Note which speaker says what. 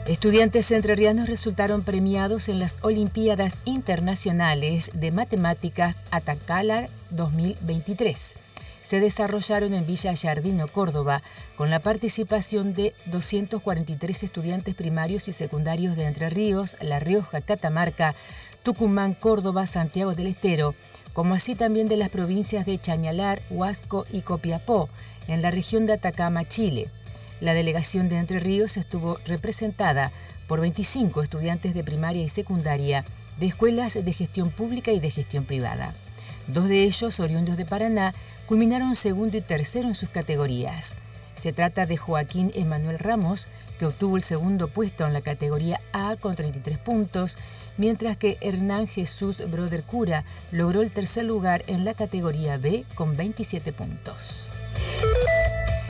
Speaker 1: Estudiantes entrerrianos resultaron premiados en las Olimpiadas Internacionales de Matemáticas Atacalar 2023. Se desarrollaron en Villa Yardino, Córdoba, con la participación de 243 estudiantes primarios y secundarios de Entre Ríos, La Rioja, Catamarca, Tucumán, Córdoba, Santiago del Estero, como así también de las provincias de Chañalar, Huasco y Copiapó, en la región de Atacama, Chile. La delegación de Entre Ríos estuvo representada por 25 estudiantes de primaria y secundaria de escuelas de gestión pública y de gestión privada. 2 de ellos, oriundos de Paraná, culminaron segundo y tercero en sus categorías. Se trata de Joaquín Emanuel Ramos, que obtuvo el segundo puesto en la categoría A con 33 puntos, mientras que Hernán Jesús Broder Cura logró el tercer lugar en la categoría B con 27 puntos.